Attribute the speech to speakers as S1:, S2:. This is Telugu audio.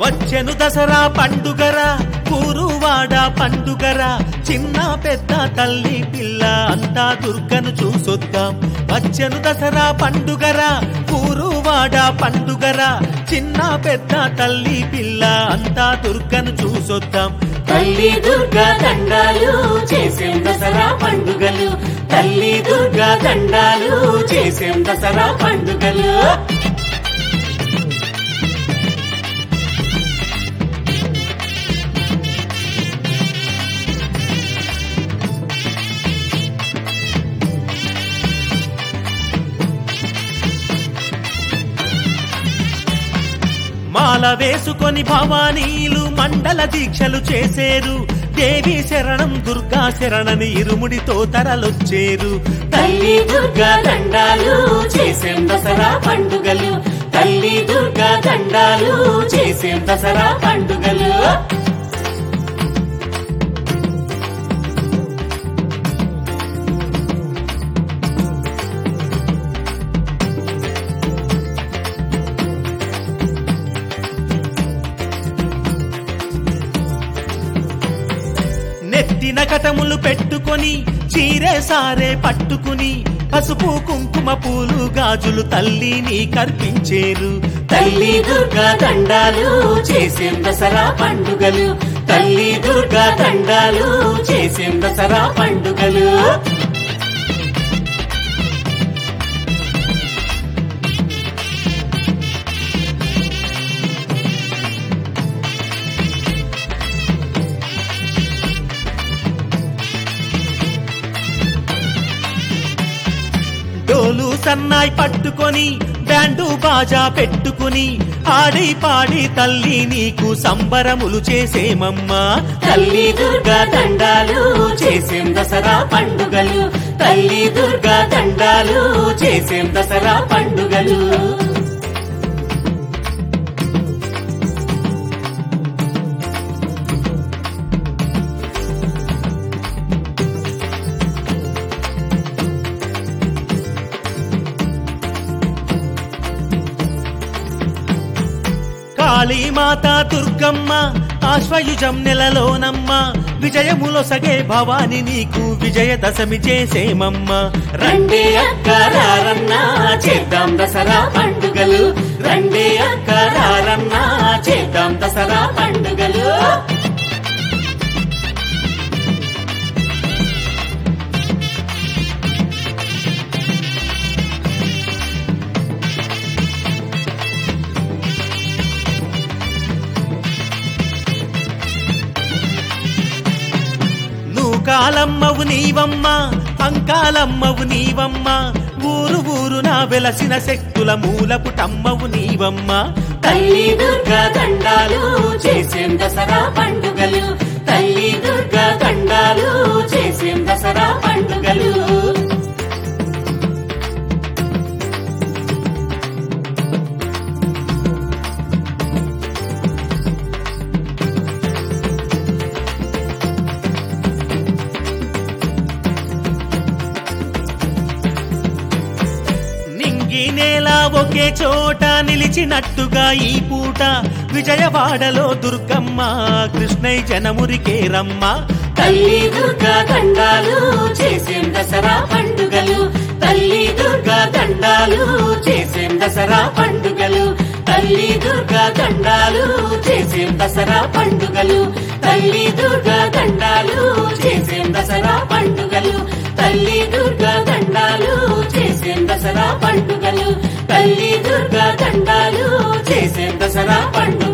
S1: వచ్చెను దసరా పండుగరా ఊరువాడ పండుగరా చిన్న పెద్ద తల్లి పిల్ల అంతా దుర్గను చూసొద్దాం. వచ్చెను దసరా పండుగరా ఊరువాడ పండుగరా చిన్న పెద్ద తల్లి పిల్ల అంతా దుర్గను చూసొద్దాం.
S2: తల్లి దుర్గా దండాలు చేసేం దసరా పండుగలు, తల్లి దుర్గా దండాలు చేసేం దసరా పండుగలు.
S1: మాల వేసుకొని భవానీలు మండల దీక్షలు చేసేరు. దేవి శరణం దుర్గా శరణని ఇరుముడితో తరలొచ్చేరు.
S2: తల్లి దుర్గా దండాలు చేసేం దసరా పండుగలు, తల్లి దుర్గా దండాలు చేసేం దసరా పండుగలు.
S1: నెత్తిన కటములు పెట్టుకొని చీరే సారే పట్టుకుని పసుపు కుంకుమ పూలు గాజులు తల్లిని కర్పించేరు.
S2: తల్లి దుర్గా దండాలు చేసేం దసరా పండుగలు, తల్లి దుర్గా దండాలు చేసేం దసరా పండుగలు.
S1: డోలు సన్నాయి పట్టుకొని బ్యాండు బాజా పెట్టుకుని ఆడి పాడి తల్లి నీకు సంబరములు చేసేమమ్మా.
S2: తల్లి దుర్గా దండాలు చేసేం దసరా పండుగలు, తల్లి దుర్గా దండాలు చేసేం దసరా పండుగలు.
S1: కాళీమాత దుర్గమ్మ ఆశ్వయుజం నెలలోనమ్మ విజయములొసగే భవాని నీకు విజయదశమి చేసేమమ్మ.
S2: రండే అక్కరారన్నా చేద్దాం దసరా పండుగలు, రండే అక్కరారన్నా చేద్దాం దసరా పండుగలు.
S1: కాలమ్మవు నీవమ్మ అంకాలమ్మవు నీవమ్మ ఊరు ఊరున వెలసిన శక్తుల మూలపుటమ్మవు నీవమ్మ.
S2: తల్లి దుర్గా దండాలు చేసేం దసరా పండుగలు, తల్లి దుర్గా దండాలు చేసేం దసరా పండుగలు.
S1: ఈ నేల ఒకే చోట నిలిచినట్టుగా ఈ పూట విజయవాడలో దుర్గమ్మ కృష్ణై జనమురికే రమ్మ.
S2: తల్లి దుర్గా దండాలు చేసేం దసరా పండుగలు, తల్లి దుర్గా దండాలు చేసేం దసరా పండుగలు, తల్లి దుర్గా దండాలు చేసేం దసరా పండుగలు, తల్లి దుర్గా దండాలు చేసేం దసరా పండుగలు, తల్లి దుర్గా దండాలు చేసేం దసరా పండుగలు, తల్లి దుర్గా దండాలు చేసేం దసరా పండుగలు.